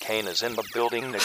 Kane is in the building.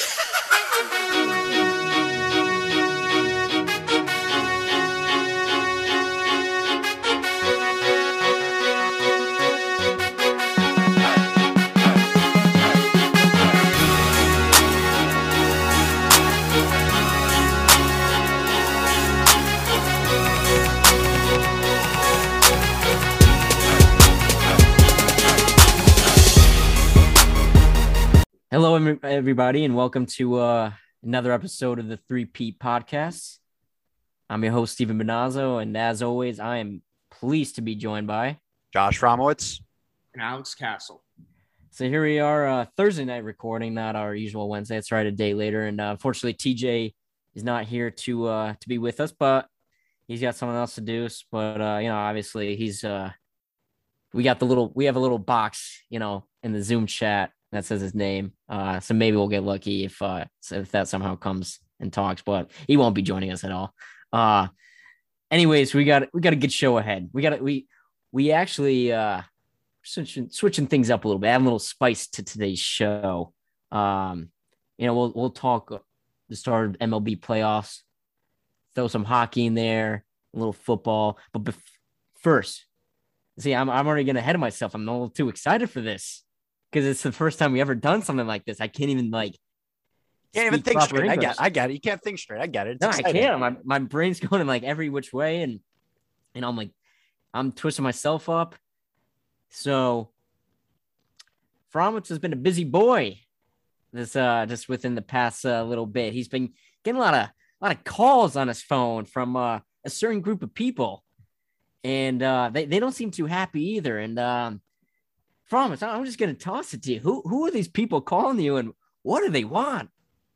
Hello, everybody, and welcome to another episode of the 3P Podcast. I'm your host, Stephen Benazzo, and as always, I am pleased to be joined by Josh Fromowitz and Alex Castle. So here we are, Thursday night recording, not our usual Wednesday. It's right a day later, and unfortunately, TJ is not here to be with us, but he's got something else to do. But obviously, he's we have a little box, in the Zoom chat that says his name. So maybe we'll get lucky if that somehow comes and talks, but he won't be joining us at all. Anyways, we got a good show ahead. We actually switching things up a little bit, add a little spice to today's show. We'll talk the start of MLB playoffs, throw some hockey in there, a little football. But first, see, I'm already getting ahead of myself. I'm a little too excited for this, because it's the first time we ever done something like this. I can't even can't even think straight. English. I get it. You can't think straight. I get it. It's no, exciting. I can't. My brain's going in like every which way, and I'm twisting myself up. So Fromowitz has been a busy boy this just within the past little bit. He's been getting a lot of calls on his phone from a certain group of people, and they don't seem too happy either. And Fromowitz, I'm just going to toss it to you. Who are these people calling you, and what do they want?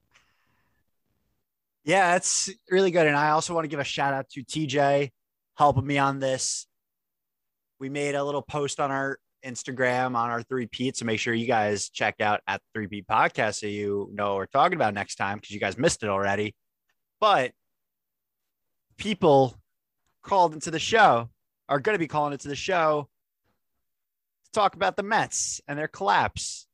Yeah, it's really good. And I also want to give a shout out to TJ helping me on this. We made a little post on our Instagram on our 3P, so make sure you guys check out at 3P Podcast so you know what we're talking about next time, because you guys missed it already. But people called into the show are going to be calling into the show talk about the Mets and their collapse.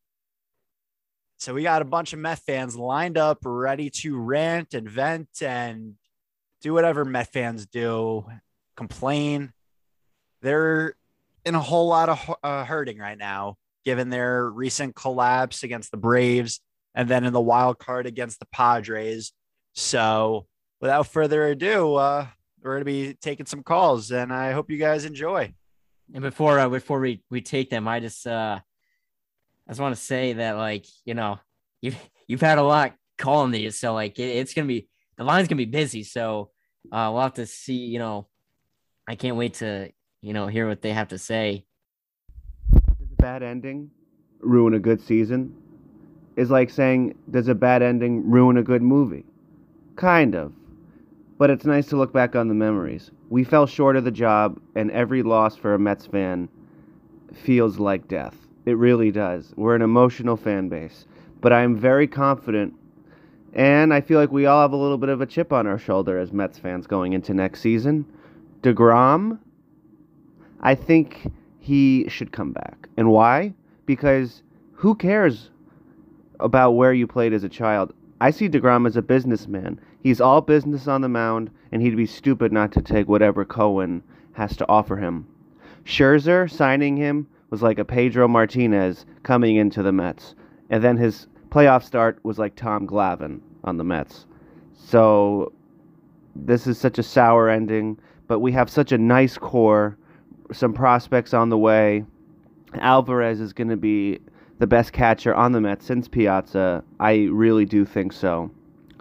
So we got a bunch of Met fans lined up, ready to rant and vent and do whatever Met fans do, complain. They're in a whole lot of hurting right now, given their recent collapse against the Braves and then in the wild card against the Padres. So without further ado, we're going to be taking some calls, and I hope you guys enjoy. And before we take them, I just want to say that, you've had a lot calling these, so it's gonna be, the line's gonna be busy. So we'll have to see. I can't wait to hear what they have to say. Does a bad ending ruin a good season? Is like saying, does a bad ending ruin a good movie? Kind of. But it's nice to look back on the memories. We fell short of the job, and every loss for a Mets fan feels like death. It really does. We're an emotional fan base. But I'm very confident, and I feel like we all have a little bit of a chip on our shoulder as Mets fans going into next season. DeGrom, I think he should come back. And why? Because who cares about where you played as a child? I see DeGrom as a businessman. He's all business on the mound, and he'd be stupid not to take whatever Cohen has to offer him. Scherzer, signing him, was like a Pedro Martinez coming into the Mets. And then his playoff start was like Tom Glavine on the Mets. So this is such a sour ending, but we have such a nice core, some prospects on the way. Alvarez is going to be the best catcher on the Mets since Piazza. I really do think so.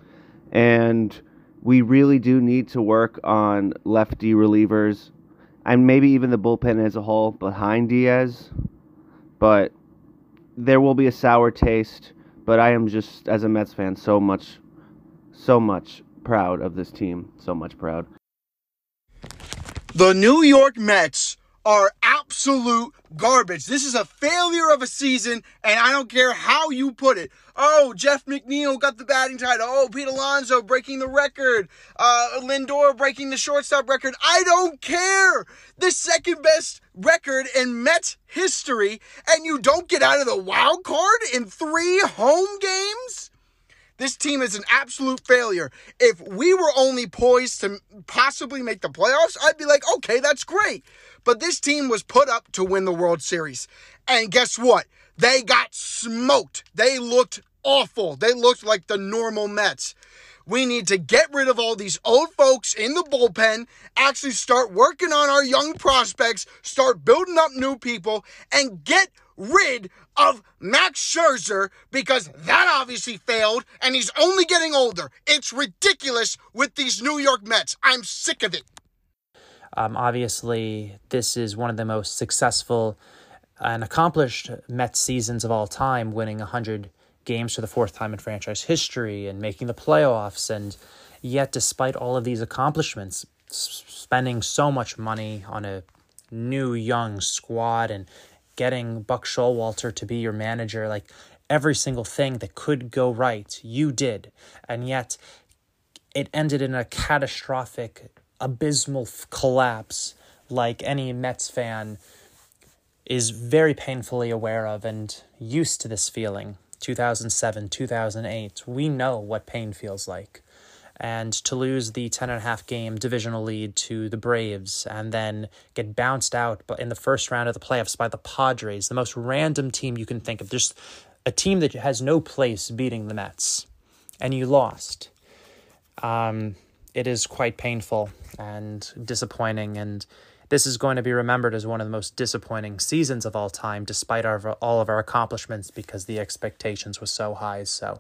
And we really do need to work on lefty relievers and maybe even the bullpen as a whole behind Diaz. But there will be a sour taste. But I am just, as a Mets fan, so much proud of this team. So much proud. The New York Mets are out absolute garbage. This is a failure of a season, and I don't care how you put it. Oh, Jeff McNeil got the batting title. Oh, Pete Alonso breaking the record. Lindor breaking the shortstop record. I don't care. The second best record in Mets history, and you don't get out of the wild card in 3 home games? This team is an absolute failure. If we were only poised to possibly make the playoffs, I'd be like, okay, that's great. But this team was put up to win the World Series. And guess what? They got smoked. They looked awful. They looked like the normal Mets. We need to get rid of all these old folks in the bullpen, actually start working on our young prospects, start building up new people, and get rid of Max Scherzer, because that obviously failed, and he's only getting older. It's ridiculous with these New York Mets. I'm sick of it. Obviously, this is one of the most successful and accomplished Mets seasons of all time, winning 100 games for the 4th time in franchise history and making the playoffs. And yet, despite all of these accomplishments, spending so much money on a new young squad and getting Buck Showalter to be your manager, like every single thing that could go right, you did. And yet it ended in a catastrophic, abysmal collapse like any Mets fan is very painfully aware of and used to this feeling. 2007, 2008, we know what pain feels like. And to lose the 10.5 game divisional lead to the Braves and then get bounced out in the first round of the playoffs by the Padres, the most random team you can think of, just a team that has no place beating the Mets, and you lost. It is quite painful and disappointing, and this is going to be remembered as one of the most disappointing seasons of all time, despite all of our accomplishments, because the expectations were so high. So.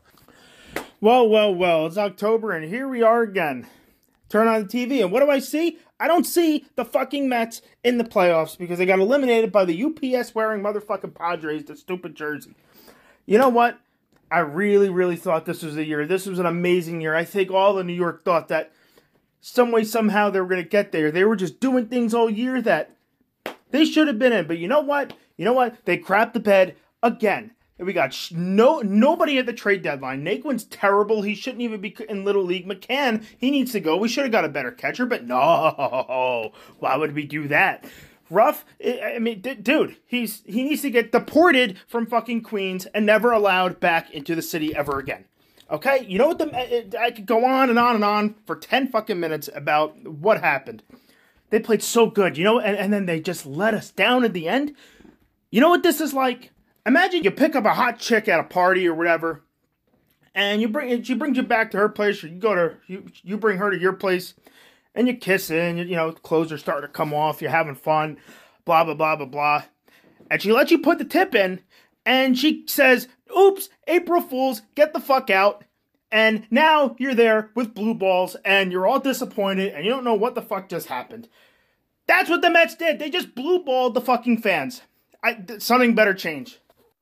Well, it's October, and here we are again. Turn on the TV, and what do I see? I don't see the fucking Mets in the playoffs because they got eliminated by the UPS-wearing motherfucking Padres, the stupid jersey. You know what? I really, really thought this was the year. This was an amazing year. I think all of New York thought that some way, somehow, they were going to get there. They were just doing things all year that they should have been in. But you know what? They crapped the bed again. We got nobody at the trade deadline. Naquin's terrible. He shouldn't even be in Little League. McCann, he needs to go. We should have got a better catcher, but no. Why would we do that? Ruff, I mean, dude, he needs to get deported from fucking Queens and never allowed back into the city ever again. Okay? You know what? I could go on and on and on for 10 fucking minutes about what happened. They played so good, and then they just let us down at the end. You know what this is like? Imagine you pick up a hot chick at a party or whatever, and she brings you back to her place, or you bring her to your place, and you kiss her, and clothes are starting to come off, you're having fun, blah, blah, blah, blah, blah. And she lets you put the tip in, and she says, oops, April Fools, get the fuck out. And now you're there with blue balls, and you're all disappointed, and you don't know what the fuck just happened. That's what the Mets did. They just blue balled the fucking fans. Something better change.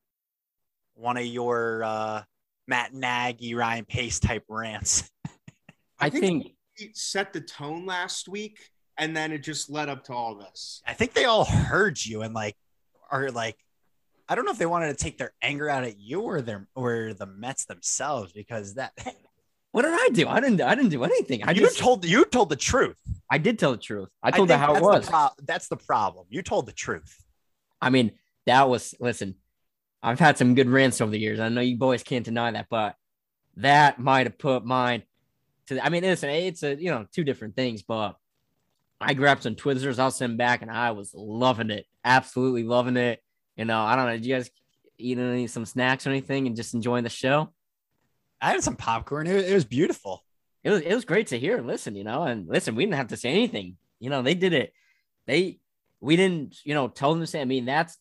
One of your Matt Nagy, Ryan Pace type rants. I think he set the tone last week, and then it just led up to all this. I think they all heard you and are I don't know if they wanted to take their anger out at you or the Mets themselves, because that. What did I do? I didn't do anything. You told the truth. I did tell the truth. I told her how it was. That's the problem. You told the truth. I mean, listen, I've had some good rants over the years. I know you boys can't deny that, but that might have put mine to. I mean, listen, it's two different things, but I grabbed some Twizzlers, I'll send back, and I was loving it, absolutely loving it. I don't know. Did you guys eat some snacks or anything and just enjoying the show? I had some popcorn. It was beautiful. It was great to hear and listen. And listen, we didn't have to say anything. They did it. We didn't tell them to say. I mean, that's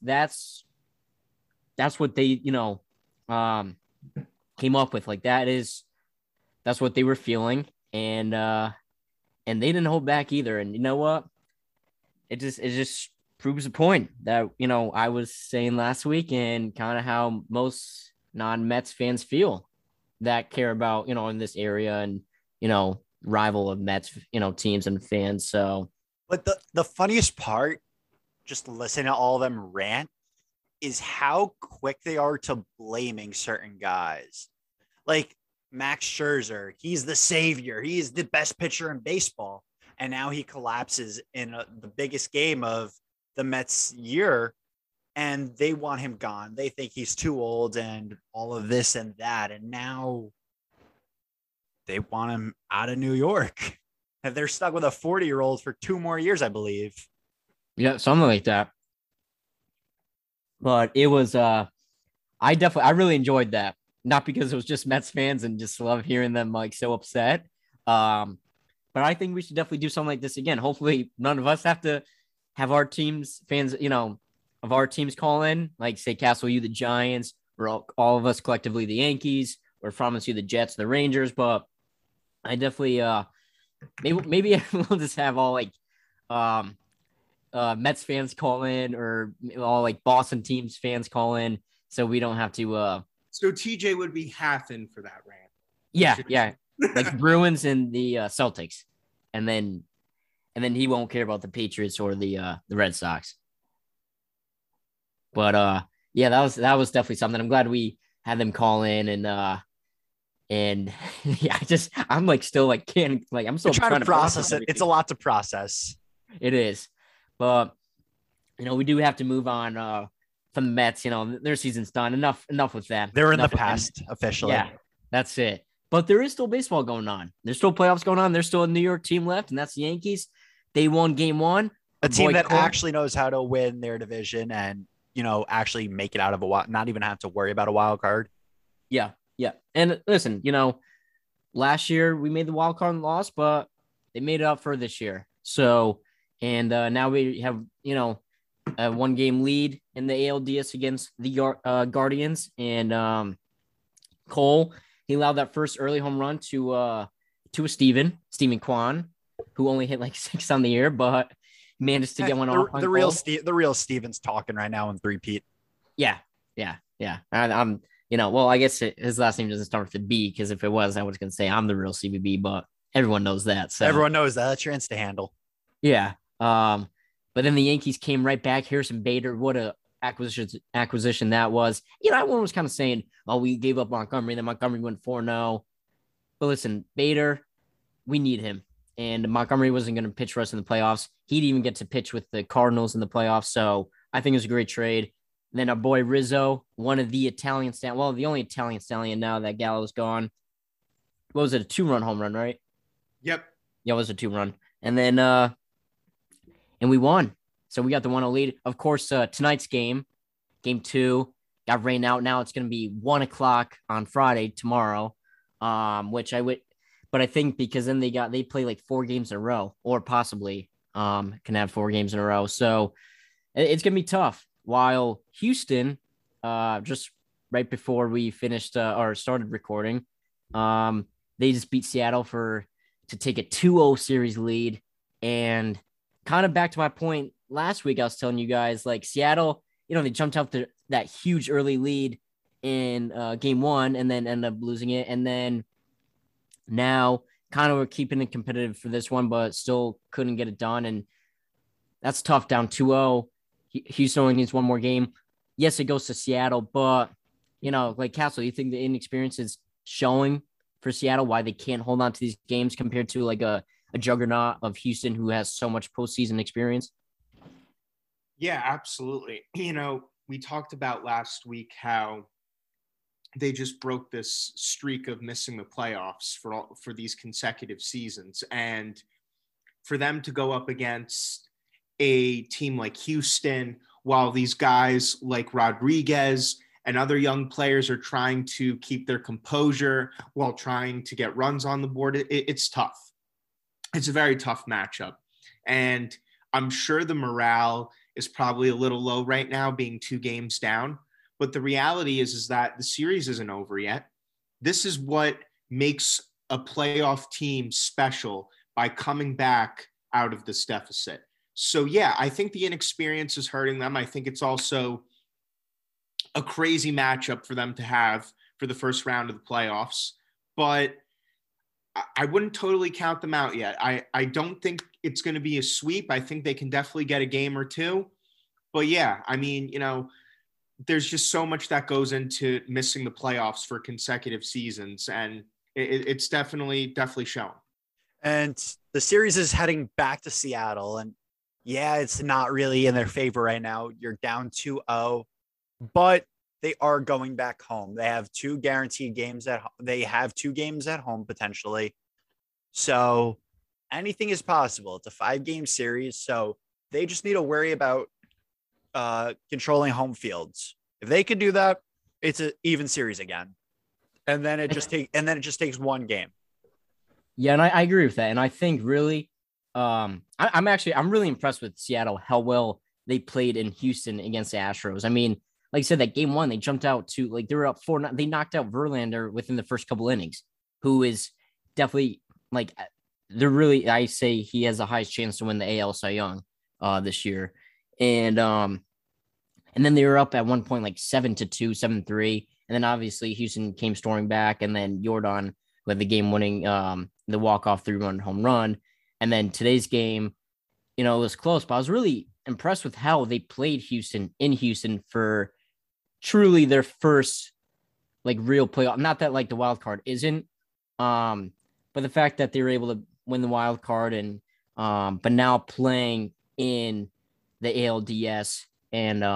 what they came up with. Like that's what they were feeling, and they didn't hold back either. And you know what? It just proves the point that I was saying last week, and kind of how most non-Mets fans feel that care about in this area and rival of Mets teams and fans. So, but the funniest part just listen to all of them rant is how quick they are to blaming certain guys. Like Max Scherzer, he's the savior. He's the best pitcher in baseball. And now he collapses in the biggest game of the Mets year, and they want him gone. They think he's too old and all of this and that. And now they want him out of New York. And they're stuck with a 40-year-old for 2 more years, I believe. Yeah, something like that. But it was, I really enjoyed that. Not because it was just Mets fans and just love hearing them like so upset. But I think we should definitely do something like this again. Hopefully none of us have to have our teams fans, of our teams call in, like say Castle, you, the Giants, or all of us collectively, the Yankees, or Promise, you, the Jets, the Rangers. But I definitely, maybe we'll just have all like, Mets fans call in, or all like Boston teams fans call in. So we don't have to, So TJ would be half in for that rant. Yeah. Like Bruins and the Celtics, and then he won't care about the Patriots or the Red Sox. But yeah, that was definitely something. I'm glad we had them call in, and yeah, I'm like still like I'm still trying to process it. It's a lot to process. It is, but we do have to move on from the Mets. Their season's done. Enough with them. They're in the past officially. Yeah, that's it. But there is still baseball going on. There's still playoffs going on. There's still a New York team left, and that's the Yankees. They won Game 1. A team that actually knows how to win their division and, actually make it out of a wild, not even have to worry about a wild card. Yeah. And listen, last year we made the wild card and lost, but they made it up for this year. So, and now we have, a 1-game lead in the ALDS against the Guardians, and Cole. He allowed that first early home run to Steven Kwan, who only hit like 6 on the year, but managed to get one off. The real Steven's talking right now in 3-peat. Yeah. I'm, well, I guess his last name doesn't start with a B, because if it was, I was going to say I'm the real CBB, but everyone knows that. So everyone knows that. That's your Insta handle. Yeah. But then the Yankees came right back. Harrison Bader, what a acquisition that was. Everyone was kind of saying, oh, we gave up Montgomery, then Montgomery went 4-0. But listen, Bader, we need him. And Montgomery wasn't going to pitch for us in the playoffs. He didn't even get to pitch with the Cardinals in the playoffs. So I think it was a great trade. And then our boy Rizzo, one of the Italian stallion, well, the only Italian stallion now that Gallo's gone. What was it? A 2-run home run, right? Yep. Yeah, it was a 2-run. And then, and we won. So we got the 1-0 lead. Of course, tonight's game 2, got rained out. Now it's going to be 1:00 on Friday tomorrow, which but I think because then they play like 4 games in a row, or possibly can have 4 games in a row. So it's going to be tough. While Houston, just right before we finished or started recording, they just beat Seattle to take a 2-0 series lead. And kind of back to my point last week, I was telling you guys, like Seattle, they jumped out that huge early lead in Game 1 and then ended up losing it. And then now kind of we're keeping it competitive for this one, but still couldn't get it done. And that's tough, down 2-0. Houston only needs 1 more game. Yes, it goes to Seattle, but, like Castle, you think the inexperience is showing for Seattle, why they can't hold on to these games compared to like a juggernaut of Houston who has so much postseason experience? Yeah, absolutely. We talked about last week how they just broke this streak of missing the playoffs for these consecutive seasons. And for them to go up against a team like Houston, while these guys like Rodriguez and other young players are trying to keep their composure while trying to get runs on the board, it's tough. It's a very tough matchup. And I'm sure the morale is probably a little low right now, being 2 games down. But the reality is that the series isn't over yet. This is what makes a playoff team special, by coming back out of this deficit. So, yeah, I think the inexperience is hurting them. I think it's also a crazy matchup for them to have for the first round of the playoffs. But I wouldn't totally count them out yet. I don't think it's going to be a sweep. I think they can definitely get a game or 2. But yeah, I mean, there's just so much that goes into missing the playoffs for consecutive seasons, and it's definitely shown. And the series is heading back to Seattle, and yeah, it's not really in their favor right now. You're down 2-0, but they are going back home. They have two guaranteed games they have 2 games at home potentially. So anything is possible. It's a 5-game series, so they just need to worry about controlling home fields. If they could do that, it's an even series again. And then it just takes 1 game. Yeah, and I agree with that. And I think really, I'm really impressed with Seattle, how well they played in Houston against the Astros. I mean, like I said, that game 1, they jumped out to, like, they were up 4. They knocked out Verlander within the first couple innings, who is definitely, like, I say he has the highest chance to win the AL Cy Young this year. And then they were up at one point like 7-2, 7-3. And then obviously Houston came storming back, and then Jordan with the game-winning, the walk-off 3-run home run. And then today's game, it was close, but I was really impressed with how they played Houston in Houston for truly their first, like, real playoff. Not that, like, the wild card isn't, but the fact that they were able to win the wild card, and but now playing in the ALDS, and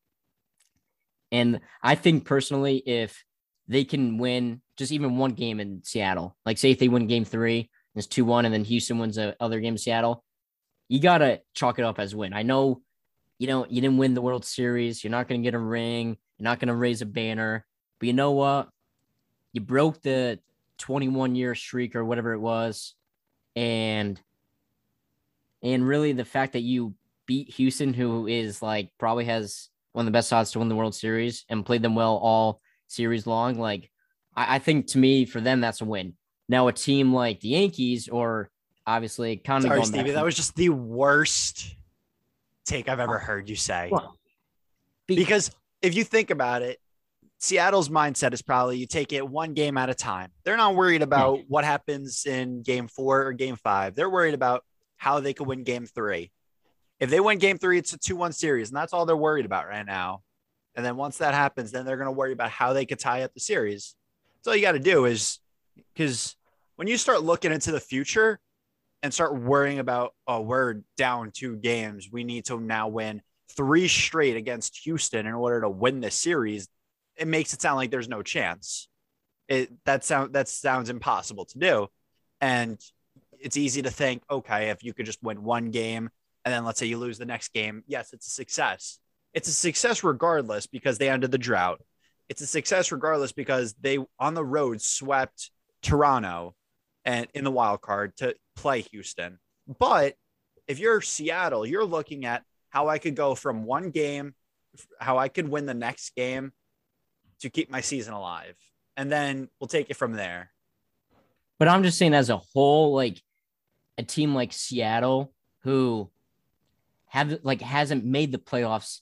I think personally, if they can win just even one game in Seattle, like say if they win game 3, it's 2-1, and then Houston wins the other game in Seattle, you got to chalk it up as a win. I know, you didn't win the World Series. You're not going to get a ring. You're not going to raise a banner. But you know what? You broke the 21-year streak or whatever it was. And really the fact that you beat Houston, who is like probably has one of the best odds to win the World Series, and played them well all series long. Like, I think to me, for them, that's a win. Now a team like the Yankees, or obviously kind of Sorry, Stevie, that was just the worst take I've ever heard you say. Well, because if you think about it, Seattle's mindset is probably you take it 1 game at a time. They're not worried about what happens in game 4 or game 5. They're worried about how they could win game 3. If they win game 3, it's a 2-1 series, and that's all they're worried about right now. And then once that happens, then they're going to worry about how they could tie up the series. So all you got to do is, because when you start looking into the future and start worrying about, oh, we're down 2 games, we need to now win 3 straight against Houston in order to win this series, it makes it sound like there's no chance. That sounds impossible to do. And it's easy to think, okay, if you could just win 1 game, and then let's say you lose the next game, yes, it's a success. It's a success regardless because they ended the drought. It's a success regardless because they, on the road, swept Toronto and in the wild card to play Houston. But if you're Seattle, you're looking at how I could go from 1 game, how I could win the next game to keep my season alive. And then we'll take it from there. But I'm just saying, as a whole, like a team like Seattle, who hasn't made the playoffs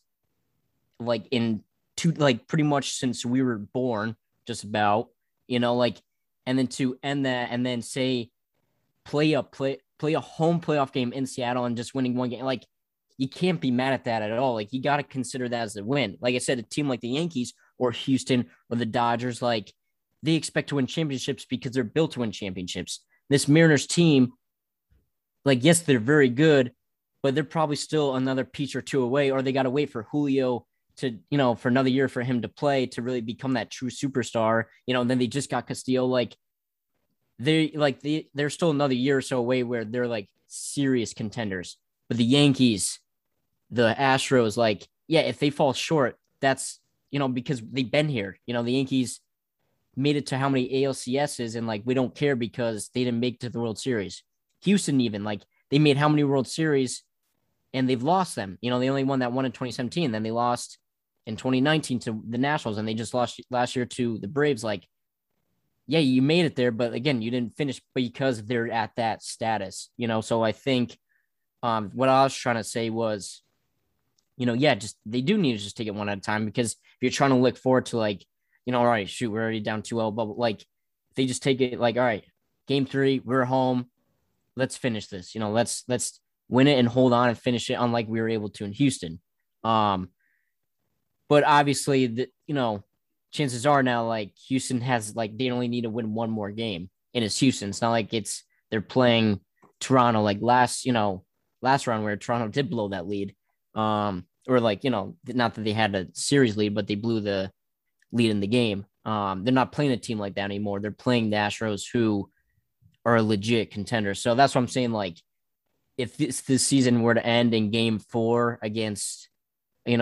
pretty much since we were born, just about, and then to end that, and then say play a home playoff game in Seattle and just winning 1 game, like, you can't be mad at that at all. Like, you got to consider that as a win. Like I said, a team like the Yankees or Houston or the Dodgers, like, they expect to win championships because they're built to win championships. This Mariners team, like, yes, they're very good, but they're probably still another piece or 2 away, or they got to wait for Julio to, for another year for him to play to really become that true superstar, and then they just got Castillo. They're still another year or so away where they're like serious contenders. But the Yankees, the Astros, like, yeah, if they fall short, that's, because they've been here. The Yankees made it to how many ALCSs, and like, we don't care because they didn't make it to the World Series. Houston, even, like, they made how many World Series and they've lost them. They only won that one in 2017. Then they lost in 2019 to the Nationals, and they just lost last year to the Braves. Like, yeah, you made it there, but again, you didn't finish because they're at that status, So I think what I was trying to say was, they do need to just take it one at a time, because if you're trying to look forward to, like, all right, shoot, we're already down 2-0, but like, if they just take it like, all right, game 3, we're home, let's finish this, let's win it and hold on and finish it, unlike we were able to in Houston. But obviously, chances are now like Houston has like they only need to win one more game, and it's Houston. It's not like they're playing Toronto like last round where Toronto did blow that lead. Or like, not that they had a series lead, but they blew the lead in the game. They're not playing a team like that anymore. They're playing the Astros, who are a legit contender. So that's what I'm saying. Like, if this season were to end in Game 4 against, in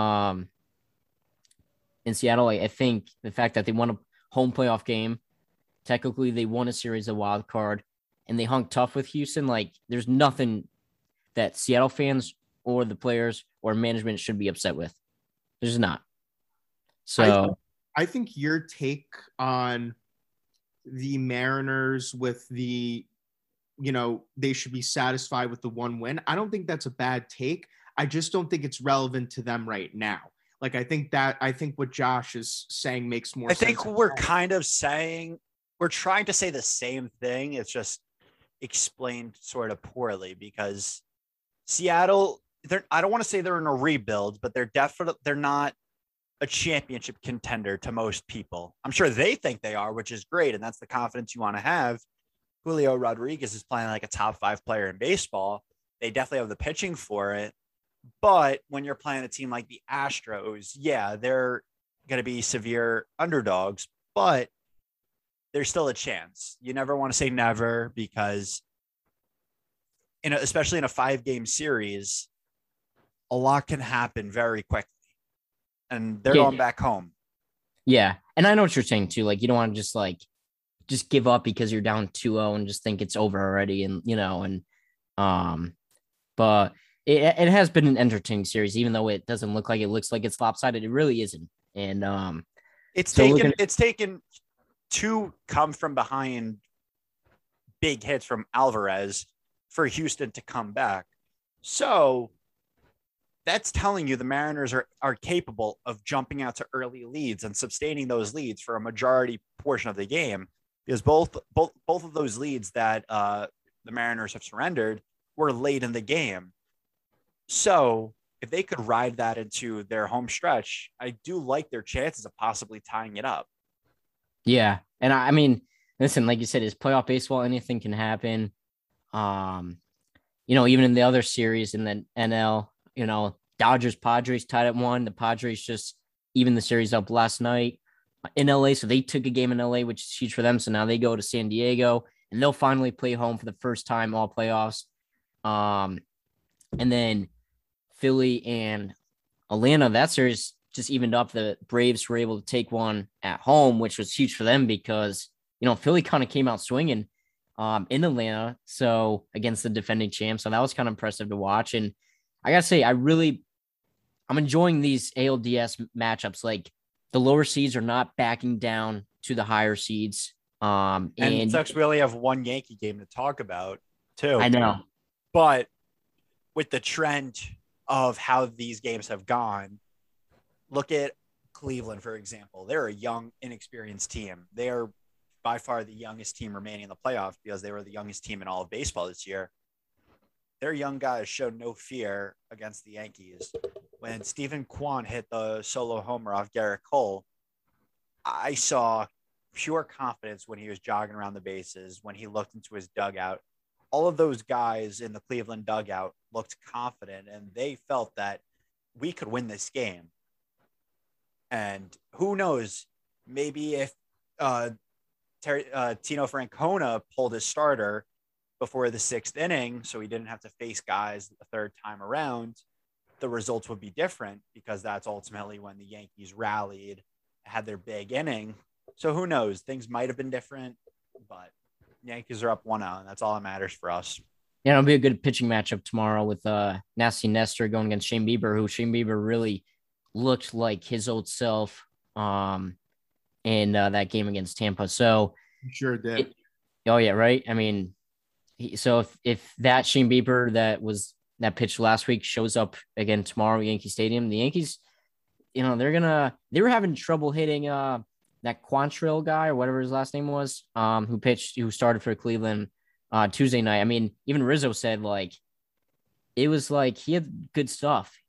Seattle, I think the fact that they won a home playoff game, technically they won a series of wild card, and they hung tough with Houston. Like, there's nothing that Seattle fans or the players or management should be upset with. There's not. So I think your take on the Mariners with the, they should be satisfied with the one win. I don't think that's a bad take. I just don't think it's relevant to them right now. Like, I think what Josh is saying makes more sense. I think we're kind of saying, we're trying to say the same thing. It's just explained sort of poorly, because Seattle, I don't want to say they're in a rebuild, but they're not a championship contender to most people. I'm sure they think they are, which is great. And that's the confidence you want to have. Julio Rodriguez is playing like a top 5 player in baseball. They definitely have the pitching for it. But when you're playing a team like the Astros, yeah, they're going to be severe underdogs, but there's still a chance. You never want to say never, because especially in a 5-game series, a lot can happen very quickly, and they're going back home. Yeah. And I know what you're saying too. Like, you don't want to just give up because you're down 2-0 and just think it's over already. And, but it has been an entertaining series, even though it doesn't look like it looks like it's lopsided. It really isn't. And, it's taken 2 come from behind big hits from Alvarez for Houston to come back. So that's telling you the Mariners are capable of jumping out to early leads and sustaining those leads for a majority portion of the game, because both of those leads that the Mariners have surrendered were late in the game. So if they could ride that into their home stretch, I do like their chances of possibly tying it up. Yeah. And I mean, listen, like you said, it's playoff baseball. Anything can happen. Even in the other series in the NL, Dodgers Padres tied at 1. The Padres just evened the series up last night in LA. So they took a game in LA, which is huge for them. So now they go to San Diego and they'll finally play home for the first time all playoffs. And then Philly and Atlanta, that series just evened up. The Braves were able to take one at home, which was huge for them because, Philly kind of came out swinging in Atlanta. So against the defending champ. So that was kind of impressive to watch. And I gotta say, I'm enjoying these ALDS matchups. Like, the lower seeds are not backing down to the higher seeds. And it sucks we only have one Yankee game to talk about too. I know. But with the trend of how these games have gone, look at Cleveland, for example. They're a young, inexperienced team. They are by far the youngest team remaining in the playoffs because they were the youngest team in all of baseball this year. Their young guys showed no fear against the Yankees. When Stephen Kwan hit the solo homer off Garrett Cole, I saw pure confidence when he was jogging around the bases, when he looked into his dugout. All of those guys in the Cleveland dugout looked confident, and they felt that we could win this game. And who knows, maybe if Tino Francona pulled his starter before the 6th inning, so he didn't have to face guys the 3rd time around, the results would be different, because that's ultimately when the Yankees rallied, had their big inning. So who knows? Things might have been different, but Yankees are up 1-0, and that's all that matters for us. Yeah, it'll be a good pitching matchup tomorrow with Nasty Nestor going against Shane Bieber, who Shane Bieber really looked like his old self in that game against Tampa. So sure did. Right. I mean, so if that Shane Bieber that pitched last week shows up again tomorrow at Yankee Stadium, the Yankees, they were having trouble hitting that Quantrill guy or whatever his last name was, who started for Cleveland Tuesday night. I mean, even Rizzo said, like, it was like he had good stuff.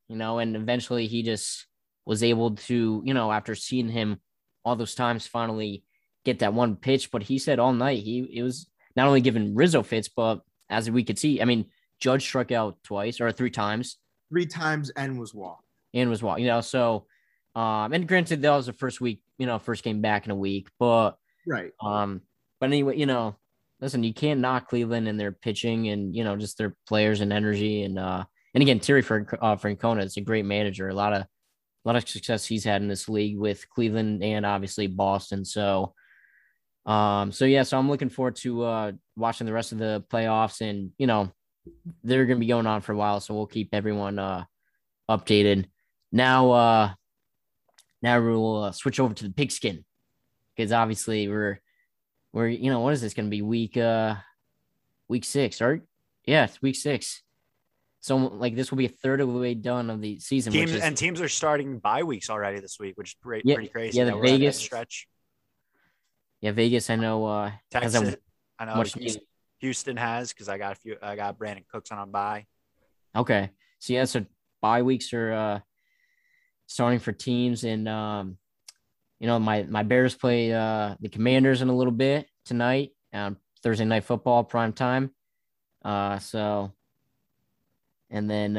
and eventually he just was able to, after seeing him all those times, finally get that one pitch. But he said all night it was not only giving Rizzo fits, but as we could see, I mean, Judge struck out twice or three times. Three times and was walked. So, and granted, that was the first week, first game back in a week, but right. But anyway, listen, you can't knock Cleveland and their pitching and, just their players and energy. And again, Terry Francona is a great manager. A lot of success he's had in this league with Cleveland and obviously Boston. So I'm looking forward to watching the rest of the playoffs, and, they're going to be going on for a while. So we'll keep everyone updated. Now we'll switch over to the pigskin, because obviously we're what is this going to be, week 6, right? Yeah, it's week 6. So this will be a third of the way done of the season. Teams are starting bye weeks already this week, which is pretty crazy. Yeah, the Vegas stretch. Yeah, Vegas. I know. Texas. I know. Much Houston has, because I got Brandon Cooks on bye. Okay, so bye weeks are starting for teams, and my Bears play the Commanders in a little bit tonight, Thursday Night Football prime time. And then,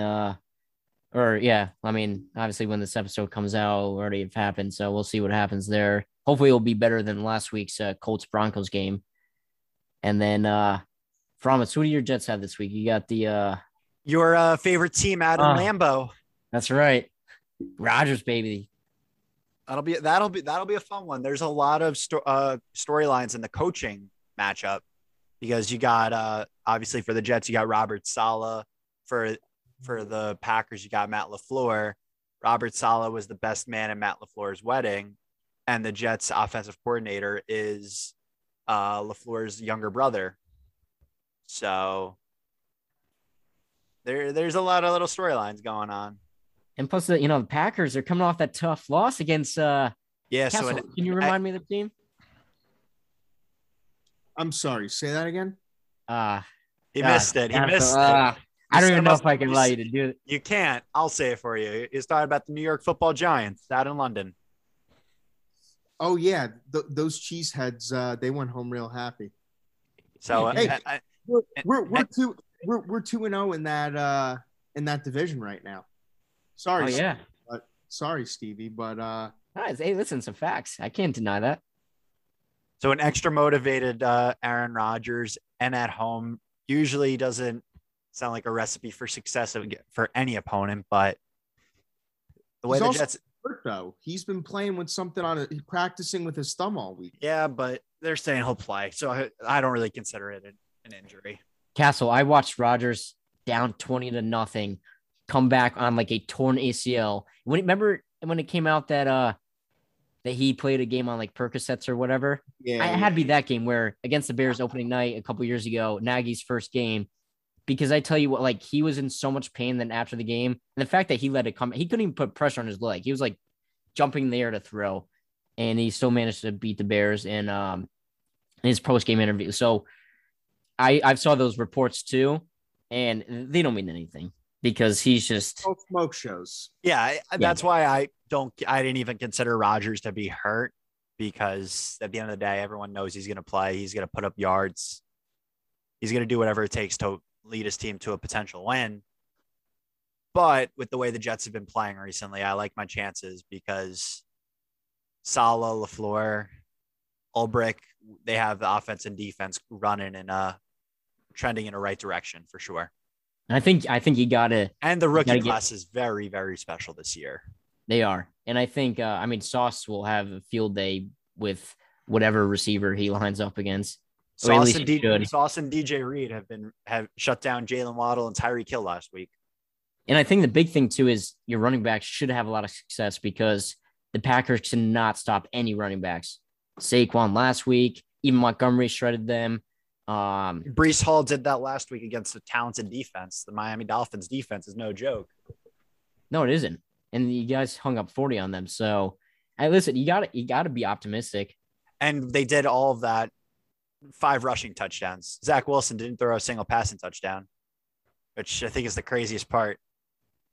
obviously when this episode comes out, it'll already have happened. So we'll see what happens there. Hopefully it'll be better than last week's Colts-Broncos game. And then, Promise, who do your Jets have this week? You got your favorite team out in Lambeau. That's right. Rodgers, baby. That'll be a fun one. There's a lot of storylines in the coaching matchup, because you got obviously for the Jets, you got Robert Saleh. For the Packers, you got Matt LaFleur. Robert Saleh was the best man at Matt LaFleur's wedding, and the Jets' offensive coordinator is LaFleur's younger brother. So there's a lot of little storylines going on. And plus, the Packers are coming off that tough loss against Castle. So can you remind me of the team? I'm sorry. Say that again. He missed it. I don't even know if I can allow you to do it. You can't. I'll say it for you. He's talking about the New York Football Giants out in London. Oh yeah, those cheeseheads. They went home real happy. So we're 2-0 in that division right now. Sorry. Oh yeah. Sorry, Stevie, but hey, listen, some facts. I can't deny that. So an extra motivated Aaron Rodgers, and at home, usually doesn't sound like a recipe for success for any opponent, but the way the Jets hurt, though, he's been playing with something practicing with his thumb all week. Yeah, but they're saying he'll play, so I don't really consider it an injury. Castle, I watched Rodgers down 20-0 come back on a torn ACL. Remember when it came out that he played a game on Percocets or whatever? Yeah, it had to be that game where against the Bears opening night a couple years ago, Nagy's first game. Because I tell you what, he was in so much pain then after the game. And the fact that he let it come, he couldn't even put pressure on his leg. He was jumping in the air to throw, and he still managed to beat the Bears in his post-game interview. So I saw those reports too, and they don't mean anything, because he's just smoke shows. Yeah, that's why I didn't even consider Rodgers to be hurt, because at the end of the day, everyone knows he's going to play. He's going to put up yards. He's going to do whatever it takes to lead his team to a potential win. But with the way the Jets have been playing recently, I like my chances, because Saleh, LaFleur, Ulbrich, they have the offense and defense running and trending in the right direction for sure. And I think you got to. And the rookie class is very, very special this year. They are. And I think, Sauce will have a field day with whatever receiver he lines up against. Sauce and DJ Reed have shut down Jalen Waddle and Tyreek Hill last week. And I think the big thing too is your running backs should have a lot of success, because the Packers cannot stop any running backs. Saquon last week, even Montgomery shredded them. Breece Hall did that last week against a talented defense. The Miami Dolphins defense is no joke. No, it isn't. And you guys hung up 40 on them. So, listen, you got to be optimistic. And they did all of that. 5 rushing touchdowns. Zach Wilson didn't throw a single passing touchdown, which I think is the craziest part.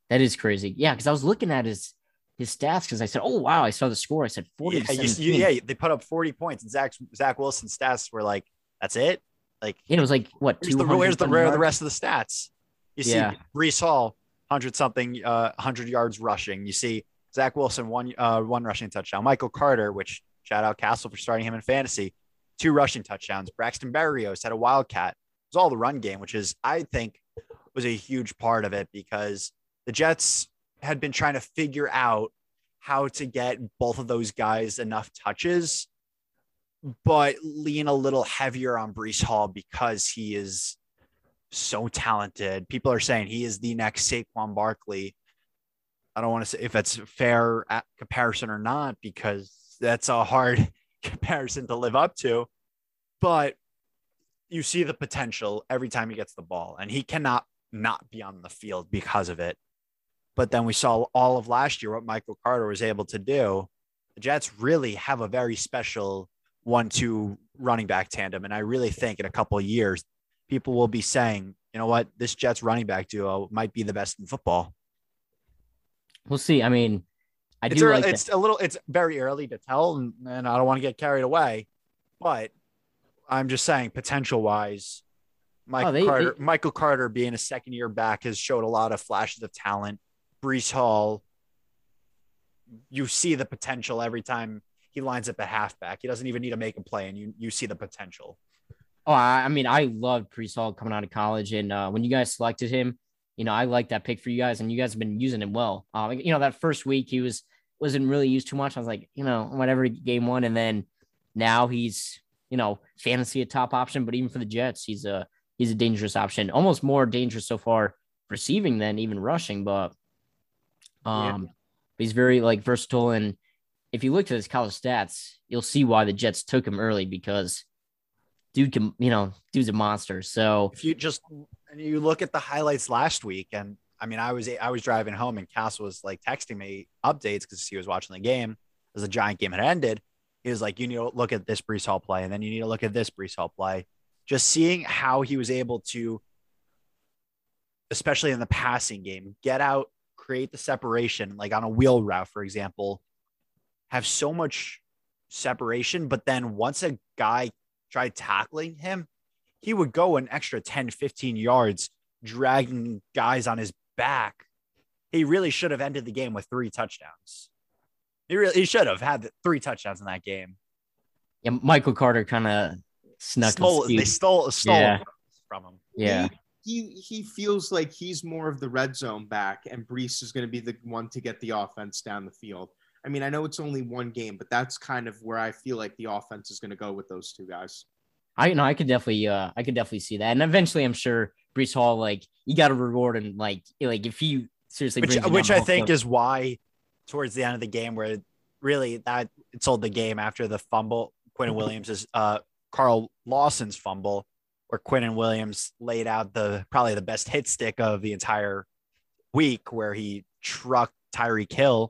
That is crazy. Yeah, because I was looking at his stats because I said, "Oh wow!" I saw the score. I said 40 to 17. Yeah, they put up 40 points, and Zach Wilson's stats were like, "That's it." Like, Yeah, it was like what? where's the rest of the stats? You see, Yeah. Brees Hall, 100 yards rushing. You see Zach Wilson, one rushing touchdown. Michael Carter, which shout out Castle for starting him in fantasy, 2 rushing touchdowns. Braxton Berrios had a wildcat. It was all the run game, which is, I think, was a huge part of it because the Jets had been trying to figure out how to get both of those guys enough touches, but lean a little heavier on Brees Hall because he is so talented. People are saying he is the next Saquon Barkley. I don't want to say if it's a fair comparison or not, because that's a hard comparison to live up to, but you see the potential every time he gets the ball, and he cannot not be on the field because of it. But then we saw all of last year what Michael Carter was able to do. The Jets really have a very special 1-2 running back tandem. And I really think in a couple of years, people will be saying, you know what, this Jets running back duo might be the best in football. We'll see. I mean, it's very early to tell, and I don't want to get carried away, but I'm just saying potential wise, Michael Carter being a second year back has showed a lot of flashes of talent. Brees Hall, you see the potential every time he lines up a halfback. He doesn't even need to make a play, and you see the potential. Oh, I mean, I loved Brees Hall coming out of college, and when you guys selected him, I like that pick for you guys, and you guys have been using him well. That first week he wasn't really used too much. I was like, whatever, game 1, and then now he's fantasy a top option, but even for the Jets, he's a dangerous option, almost more dangerous so far receiving than even rushing, but he's very versatile. And if you look at his college stats, you'll see why the Jets took him early, because dude can, dude's a monster. So if you look at the highlights last week, and I mean, I was driving home and Cass was texting me updates because he was watching the game as the Giant game had ended. He was like, you need to look at this Brees Hall play, and then you need to look at this Brees Hall play. Just seeing how he was able to, especially in the passing game, get out, create the separation, like on a wheel route, for example, have so much separation. But then once a guy tried tackling him, he would go an extra 10, 15 yards, dragging guys on his back. He really should have ended the game with 3 touchdowns. He should have had 3 touchdowns in that game. Yeah, Michael Carter kind of stole from him. Yeah. He feels like he's more of the red zone back, and Brees is going to be the one to get the offense down the field. I mean, I know it's only one game, but that's kind of where I feel like the offense is going to go with those 2 guys. I could definitely see that. And eventually I'm sure Brees Hall, you got to reward him. If he seriously, which I think is why towards the end of the game, where really that it sold the game after the fumble, Quinnen Williams' Carl Lawson's fumble, where Quinnen Williams laid out probably the best hit stick of the entire week, where he trucked Tyreek Hill.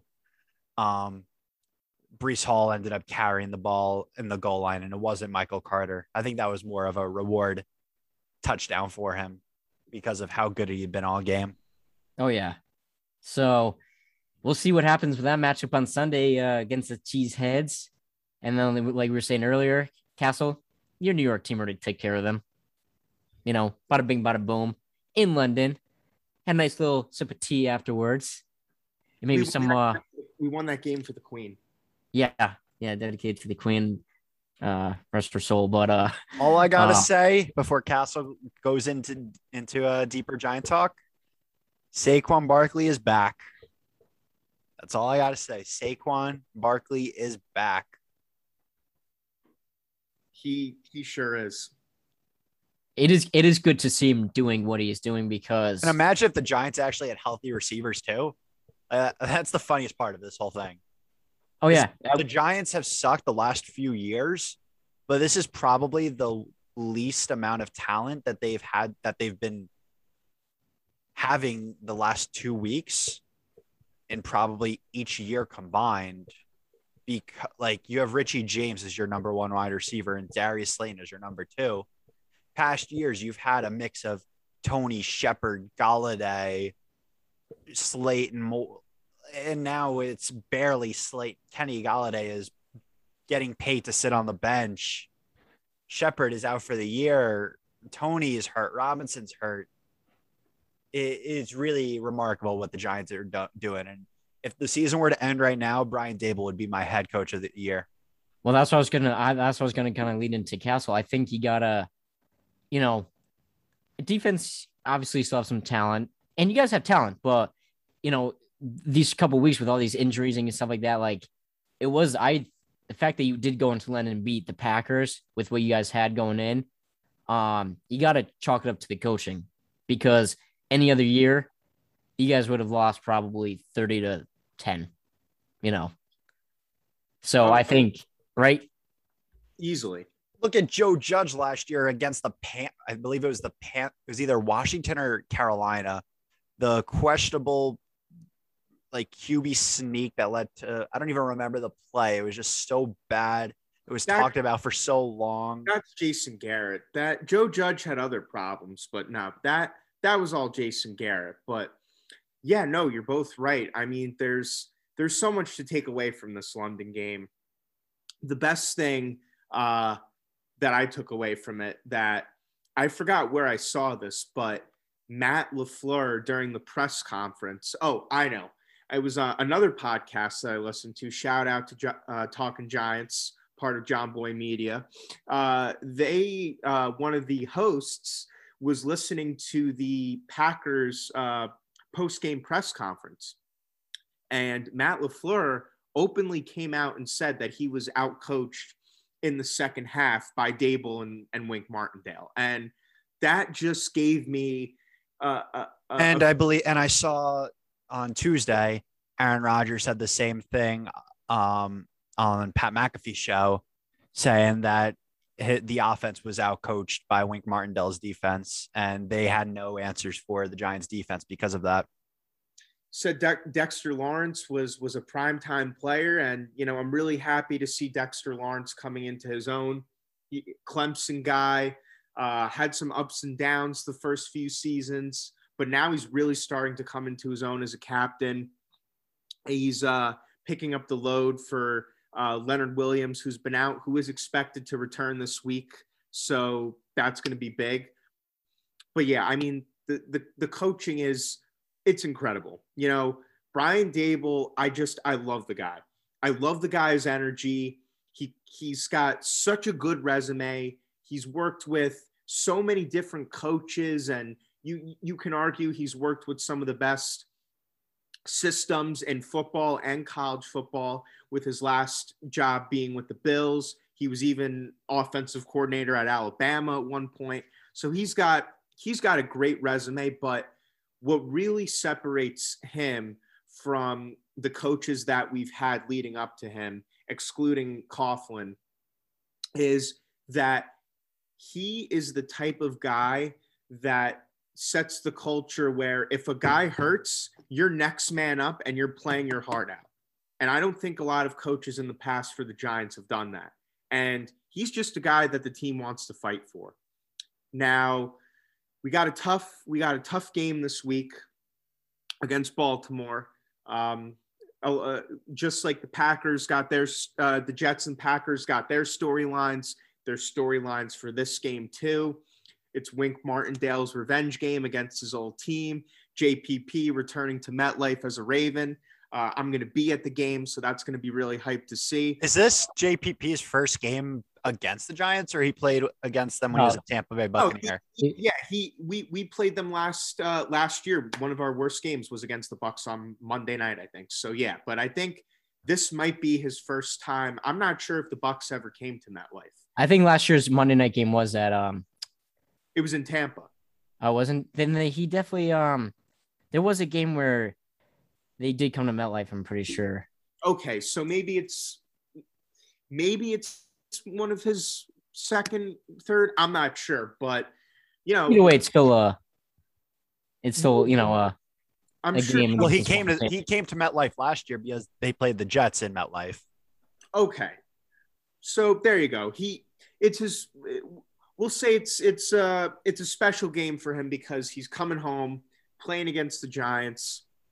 Brees Hall ended up carrying the ball in the goal line, and it wasn't Michael Carter. I think that was more of a reward touchdown for him because of how good he had been all game. Oh, yeah. So we'll see what happens with that matchup on Sunday against the Cheeseheads. And then, like we were saying earlier, Castle, your New York team already take care of them. Bada bing, bada boom. In London. Had a nice little sip of tea afterwards. And maybe we won that game for the Queen. Yeah, dedicated to the Queen. Rest her soul. But all I gotta say before Castle goes into a deeper Giant talk, Saquon Barkley is back. That's all I gotta say. Saquon Barkley is back. He sure is. It is good to see him doing what he is doing, because. And imagine if the Giants actually had healthy receivers too. That's the funniest part of this whole thing. Oh, yeah. The Giants have sucked the last few years, but this is probably the least amount of talent that they've been having the last 2 weeks, and probably each year combined. Because you have Richie James as your number 1 wide receiver and Darius Slayton as your number 2. Past years, you've had a mix of Tony, Shepard, Galladay, Slayton more, and now it's barely Slate. Kenny Galladay is getting paid to sit on the bench. Shepard is out for the year. Tony is hurt. Robinson's hurt. It's really remarkable what the Giants are doing. And if the season were to end right now, Brian Dable would be my head coach of the year. Well, that's what I was gonna kind of lead into Castle. I think you gotta, defense obviously still have some talent, and you guys have talent, but these couple of weeks with all these injuries and stuff like that, like the fact that you did go into London and beat the Packers with what you guys had going in, you got to chalk it up to the coaching, because any other year, you guys would have lost probably 30-10, So I think, right? Easily. Look at Joe Judge last year against I believe it was it was either Washington or Carolina. The questionable QB sneak that led to, I don't even remember the play. It was just so bad. It was talked about for so long. That's Jason Garrett. That Joe Judge had other problems, but no, that was all Jason Garrett. But yeah, no, you're both right. I mean, there's so much to take away from this London game. The best thing that I took away from it, that I forgot where I saw this, but Matt LaFleur during the press conference. Oh, I know. It was another podcast that I listened to. Shout out to Talking Giants, part of John Boy Media. One of the hosts was listening to the Packers post-game press conference. And Matt LaFleur openly came out and said that he was outcoached in the second half by Dable and Wink Martindale. And that just gave me I saw on Tuesday, Aaron Rodgers said the same thing on Pat McAfee's show, saying that the offense was outcoached by Wink Martindale's defense, and they had no answers for the Giants defense because of that. Said Dexter Lawrence was a primetime player, and I'm really happy to see Dexter Lawrence coming into his own. Clemson guy, had some ups and downs the first few seasons, but now he's really starting to come into his own as a captain. He's picking up the load for Leonard Williams, who's been out, who is expected to return this week. So that's going to be big. But yeah, I mean, the coaching it's incredible. Brian Dable, I love the guy. I love the guy's energy. He's got such a good resume. He's worked with so many different coaches, and you can argue he's worked with some of the best systems in football and college football, with his last job being with the Bills. He was even offensive coordinator at Alabama at one point. So he's got a great resume, but what really separates him from the coaches that we've had leading up to him, excluding Coughlin, is that he is the type of guy that sets the culture where if a guy hurts, you're next man up and you're playing your heart out. And I don't think a lot of coaches in the past for the Giants have done that. And he's just a guy that the team wants to fight for. Now, we got a tough game this week against Baltimore. Just like the Packers got the Jets and Packers got their storylines. There's storylines for this game too. It's Wink Martindale's revenge game against his old team. JPP returning to MetLife as a Raven. I'm going to be at the game, so that's going to be really hyped to see. Is this JPP's first game against the Giants, or he played against them when he was a Tampa Bay Buccaneer? We played them last year. One of our worst games was against the Bucs on Monday night, I think. So yeah, but I think this might be his first time. I'm not sure if the Bucs ever came to MetLife. I think last year's Monday night game was at it was in Tampa. I wasn't. Then he definitely there was a game where they did come to MetLife, I'm pretty sure. Okay, so maybe it's one of his second, third. I'm not sure, but either way, it's still I'm sure. game. Well, he came to MetLife last year because they played the Jets in MetLife. Okay, so there you go. We'll say it's a special game for him because he's coming home, playing against the Giants.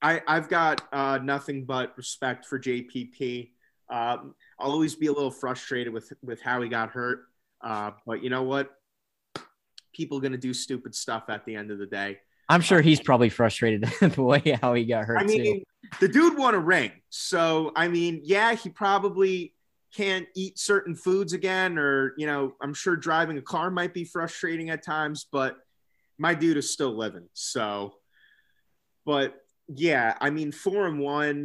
I've got nothing but respect for JPP. I'll always be a little frustrated with how he got hurt. But you know what? People going to do stupid stuff at the end of the day. I'm sure he's probably frustrated the way how he got hurt I mean, too. the dude won a ring. So, I mean, yeah, he probably can't eat certain foods again, or, you know, I'm sure driving a car might be frustrating at times, but my dude is still living. So, but yeah, I mean, 4-1,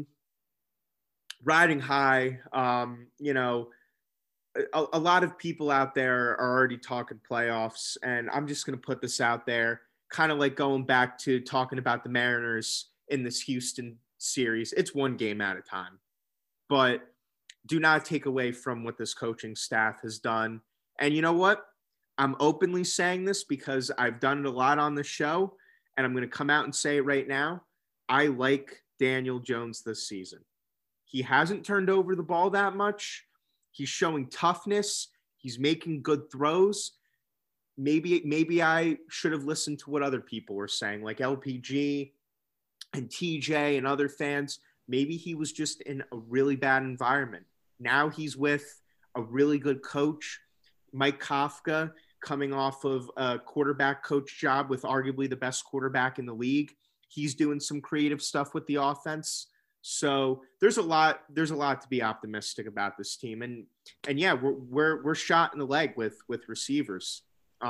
riding high. You know, a lot of people out there are already talking playoffs, and I'm just going to put this out there, kind of like going back to talking about the Mariners in this Houston series. It's one game at a time, but do not take away from what this coaching staff has done. And you know what? I'm openly saying this because I've done it a lot on the show, and I'm going to come out and say it right now. I like Daniel Jones this season. He hasn't turned over the ball that much. He's showing toughness. He's making good throws. Maybe I should have listened to what other people were saying, like LPG and TJ and other fans. Maybe he was just in a really bad environment. Now he's with a really good coach, Mike Kafka, coming off of a quarterback coach job with arguably the best quarterback in the league. He's doing some creative stuff with the offense. So there's a lot to be optimistic about this team. And yeah, we're shot in the leg with receivers.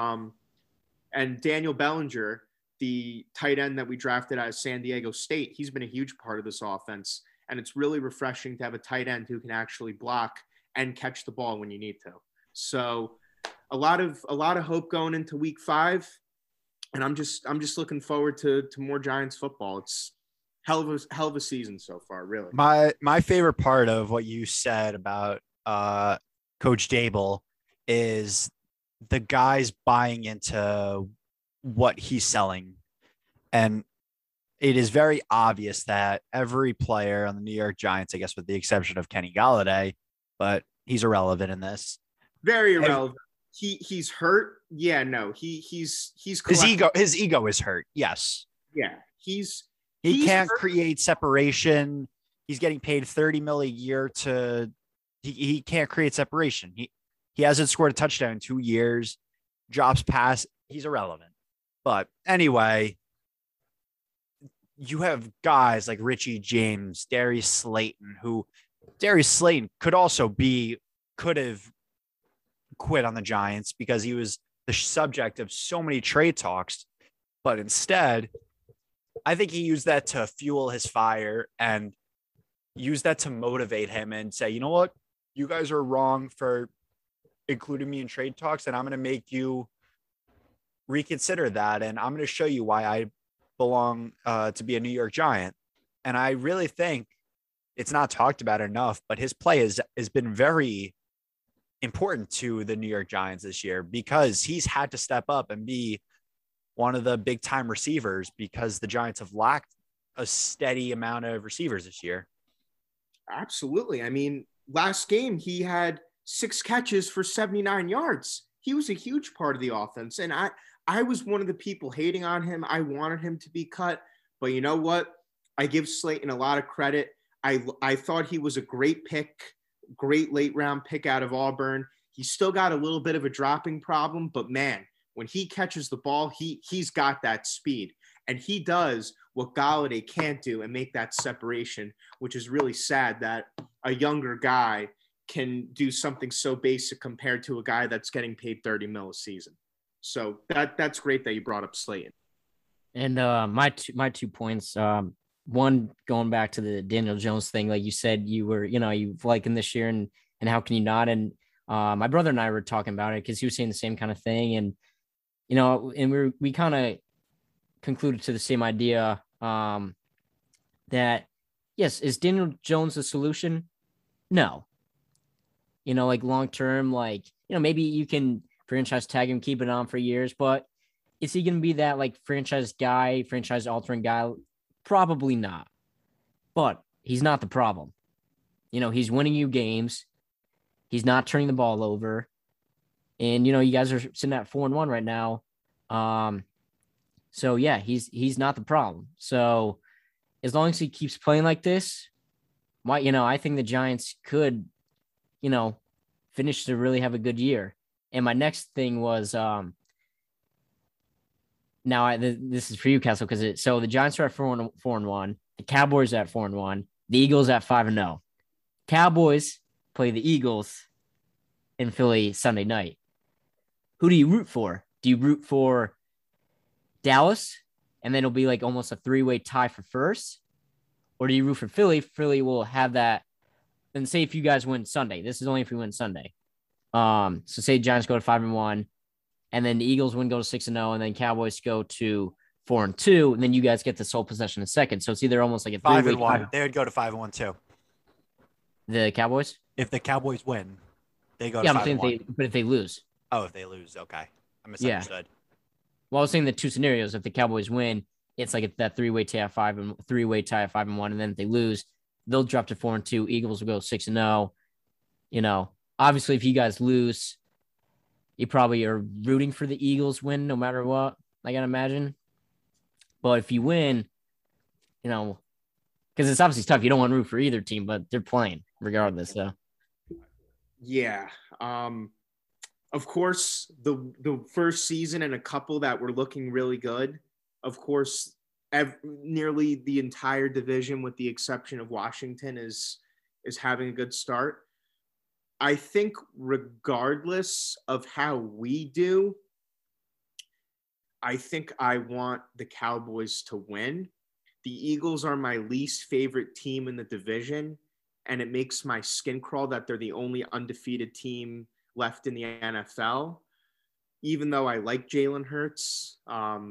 And Daniel Bellinger, the tight end that we drafted out of San Diego State, he's been a huge part of this offense. And it's really refreshing to have a tight end who can actually block and catch the ball when you need to. So a lot of hope going into week 5. And I'm just looking forward to more Giants football. It's hell of a season so far, really. My favorite part of what you said about Coach Dable is the guys buying into what he's selling. And it is very obvious that every player on the New York Giants, I guess with the exception of Kenny Golladay, but he's irrelevant in this. Very irrelevant. He's hurt. Yeah, no, he's his ego is hurt. Yes. Yeah. He can't create separation. He's getting paid $30 million a year he can't create separation. He hasn't scored a touchdown in 2 years, drops pass. He's irrelevant. But anyway, you have guys like Richie James, Darius Slayton, could have quit on the Giants because he was the subject of so many trade talks. But instead, I think he used that to fuel his fire and use that to motivate him and say, you know what, you guys are wrong for including me in trade talks, and I'm going to make you reconsider that. And I'm going to show you why I belong to be a New York Giant. And I really think it's not talked about enough, but his play has been very important to the New York Giants this year because he's had to step up and be one of the big time receivers because the Giants have lacked a steady amount of receivers this year. Absolutely. I mean, last game he had 6 catches for 79 yards. He was a huge part of the offense. And I was one of the people hating on him. I wanted him to be cut, but you know what? I give Slayton a lot of credit. I thought he was a great pick, great late round pick out of Auburn. He's still got a little bit of a dropping problem, but man, when he catches the ball, he's got that speed. And he does what Golladay can't do and make that separation, which is really sad that a younger guy can do something so basic compared to a guy that's getting paid $30 million a season. So that's great that you brought up Slayton. And my 2 points, one, going back to the Daniel Jones thing, like you said, you've liking this year and how can you not? And my brother and I were talking about it because he was saying the same kind of thing. And, and we kind of concluded to the same idea that, yes, is Daniel Jones the solution? No. Like long-term, maybe you can franchise tag him, keep it on for years, but is he going to be that franchise altering guy? Probably not, but he's not the problem. He's winning you games. He's not turning the ball over. And, you guys are sitting at 4-1 right now. So yeah, he's not the problem. So, as long as he keeps playing like this, I think the Giants could, finish to really have a good year. And my next thing was, this is for you, Castle, because so the Giants are at 4-1, the Cowboys are at 4-1, the Eagles at 5-0. Cowboys play the Eagles in Philly Sunday night. Who do you root for? Do you root for Dallas, and then it'll be like almost a 3-way tie for first? Or do you root for Philly? Philly will have that. And say if you guys win Sunday, this is only if we win Sunday. So say Giants go to 5-1, and then the Eagles go to 6-0, and then Cowboys go to 4-2, and then you guys get the sole possession in second. So it's either almost like a 3-way tie. They would go to 5-1 too. The Cowboys? If the Cowboys win, they go to 5-1. I'm saying but if they lose. Oh, if they lose, okay. I misunderstood. Yeah. Well, I was saying the two scenarios. If the Cowboys win, it's like that 3-way tie at 5-1, and then if they lose, they'll drop to 4-2. Eagles will go 6-0. Obviously, if you guys lose, you probably are rooting for the Eagles win no matter what, I gotta imagine. But if you win, because it's obviously tough. You don't want to root for either team, but they're playing regardless. So, yeah. Of course, the first season and a couple that were looking really good. Of course, nearly the entire division, with the exception of Washington, is having a good start. I think regardless of how we do, I think I want the Cowboys to win. The Eagles are my least favorite team in the division, and it makes my skin crawl that they're the only undefeated team left in the NFL. Even though I like Jalen Hurts,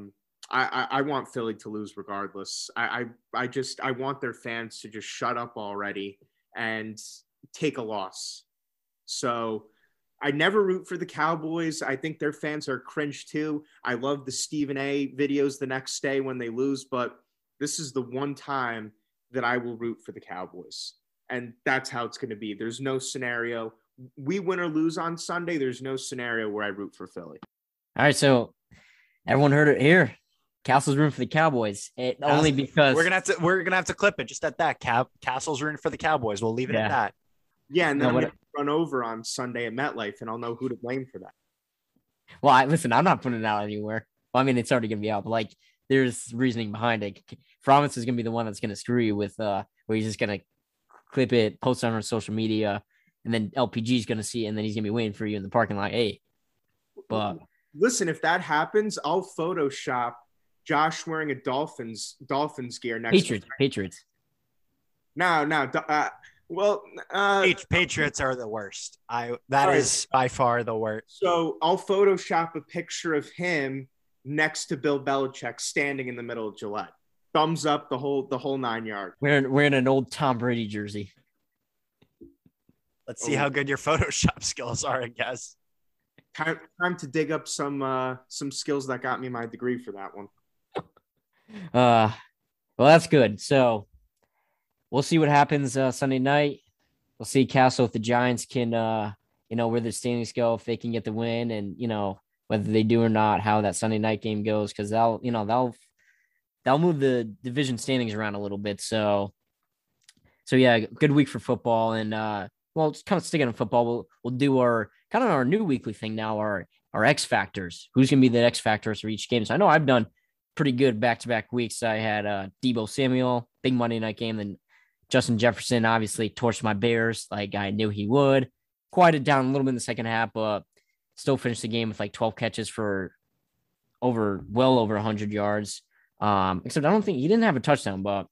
I want Philly to lose regardless. I want their fans to just shut up already and take a loss. So I never root for the Cowboys. I think their fans are cringe too. I love the Stephen A videos the next day when they lose, but this is the one time that I will root for the Cowboys. And that's how it's going to be. There's no scenario. We win or lose on Sunday. There's no scenario where I root for Philly. All right. So everyone heard it here. Castle's rooting for the Cowboys. Only because we're gonna have to clip it just at that. Castle's rooting for the Cowboys. We'll leave it at that. Yeah, and then I'm going to run over on Sunday at MetLife, and I'll know who to blame for that. Well, I'm not putting it out anywhere. Well, I mean, it's already going to be out, but there's reasoning behind it. Promise is going to be the one that's going to screw you with, where he's just going to clip it, post it on our social media, and then LPG is going to see it, and then he's going to be waiting for you in the parking lot. Hey, but listen, if that happens, I'll Photoshop Josh wearing a Dolphins gear next. Patriots. No. Well, Patriots are the worst. That is by far the worst. So I'll Photoshop a picture of him next to Bill Belichick standing in the middle of Gillette. Thumbs up, the whole 9 yards. Wearing an old Tom Brady jersey. Let's see how good your Photoshop skills are, I guess. Time to dig up some skills that got me my degree for that one. Well, that's good. So we'll see what happens Sunday night. We'll see Castle if the Giants can, where the standings go, if they can get the win, and whether they do or not, how that Sunday night game goes, because they'll move the division standings around a little bit. So yeah, good week for football, and just kind of sticking on football. We'll do our new weekly thing now, our X factors. Who's gonna be the X factors for each game? So I know I've done pretty good back-to-back weeks. I had Deebo Samuel, big Monday night game, then Justin Jefferson obviously torched my Bears like I knew he would. Quieted down a little bit in the second half, but still finished the game with 12 catches for well over 100 yards. Except I don't think he didn't have a touchdown, but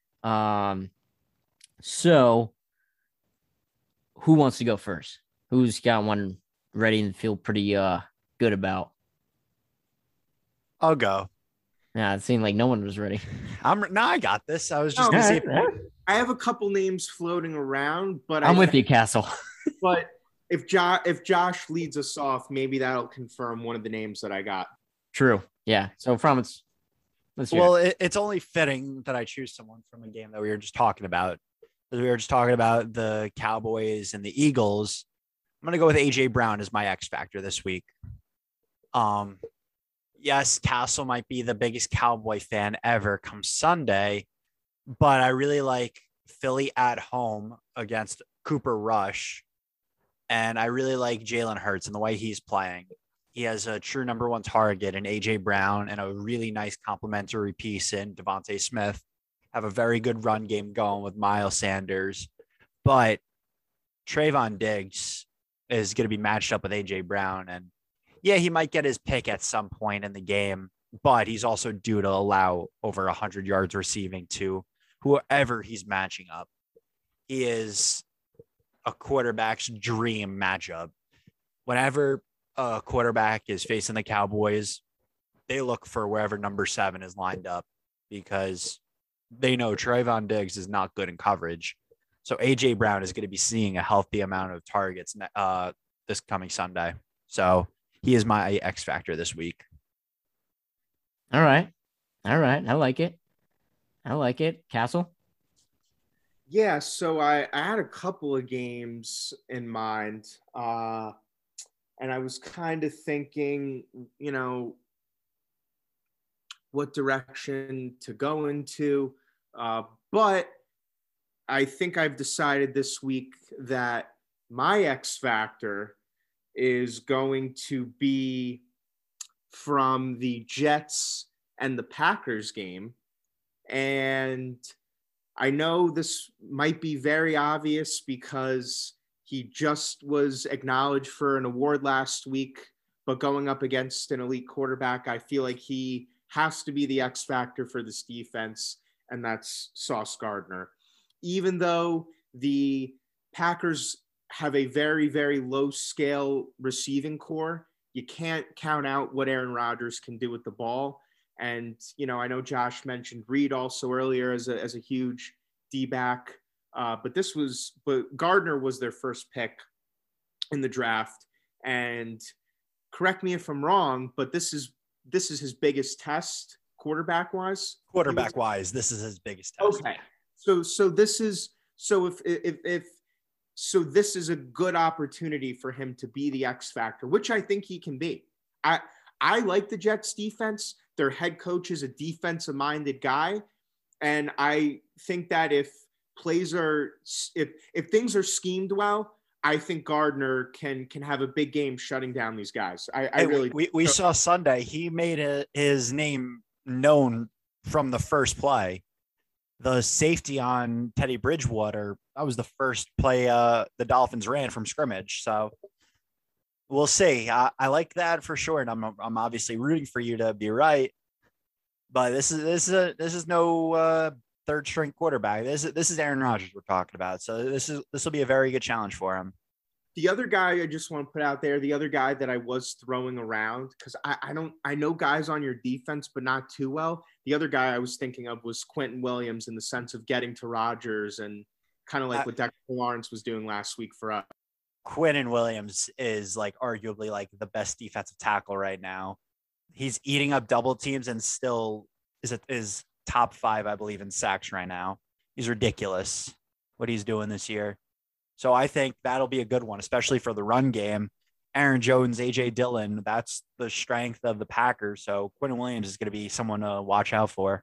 so who wants to go first? Who's got one ready and feel pretty good about? I'll go. Yeah, it seemed like no one was ready. I got this. I was just gonna see. I have a couple names floating around, but I'm with you, Castle. But if Josh leads us off, maybe that'll confirm one of the names that I got. True. Yeah. So it's only fitting that I choose someone from a game that we were just talking about. We were just talking about the Cowboys and the Eagles. I'm going to go with AJ Brown as my X factor this week. Yes, Castle might be the biggest Cowboy fan ever come Sunday, but I really like Philly at home against Cooper Rush. And I really like Jalen Hurts and the way he's playing. He has a true number one target in A.J. Brown and a really nice complementary piece in Devontae Smith. Have a very good run game going with Miles Sanders. But Trayvon Diggs is going to be matched up with A.J. Brown. And yeah, he might get his pick at some point in the game, but he's also due to allow over 100 yards receiving to whoever he's matching up. He is a quarterback's dream matchup. Whenever a quarterback is facing the Cowboys, they look for wherever number 7 is lined up because they know Trayvon Diggs is not good in coverage. So A.J. Brown is going to be seeing a healthy amount of targets this coming Sunday. So he is my X factor this week. All right. I like it. Castle? Yeah, so I had a couple of games in mind. And I was kind of thinking, what direction to go into. But I think I've decided this week that my X factor is going to be from the Jets and the Packers game. And I know this might be very obvious because he just was acknowledged for an award last week, but going up against an elite quarterback, I feel like he has to be the X factor for this defense, and that's Sauce Gardner. Even though the Packers have a very, very low scale receiving core, you can't count out what Aaron Rodgers can do with the ball. And, I know Josh mentioned Reed also earlier as a huge D-back. But Gardner was their first pick in the draft. And correct me if I'm wrong, but this is his biggest test quarterback-wise. This is his biggest test. Okay. So this is this is a good opportunity for him to be the X factor, which I think he can be. I like the Jets defense. Their head coach is a defensive-minded guy, and I think that if things are schemed well, I think Gardner can have a big game shutting down these guys. We saw Sunday. He made his name known from the first play. The safety on Teddy Bridgewater, that was the first play the Dolphins ran from scrimmage. So we'll see. I like that for sure, and I'm obviously rooting for you to be right. But this is no third string quarterback. This is Aaron Rodgers we're talking about. So this will be a very good challenge for him. The other guy I just want to put out there, the other guy that I was throwing around, because I know guys on your defense, but not too well. The other guy I was thinking of was Quentin Williams in the sense of getting to Rodgers and kind of like what Dexter Lawrence was doing last week for us. Quentin Williams is arguably the best defensive tackle right now. He's eating up double teams and still is top 5, I believe, in sacks right now. He's ridiculous what he's doing this year. So I think that'll be a good one, especially for the run game. Aaron Jones, A.J. Dillon, that's the strength of the Packers. So Quentin Williams is going to be someone to watch out for.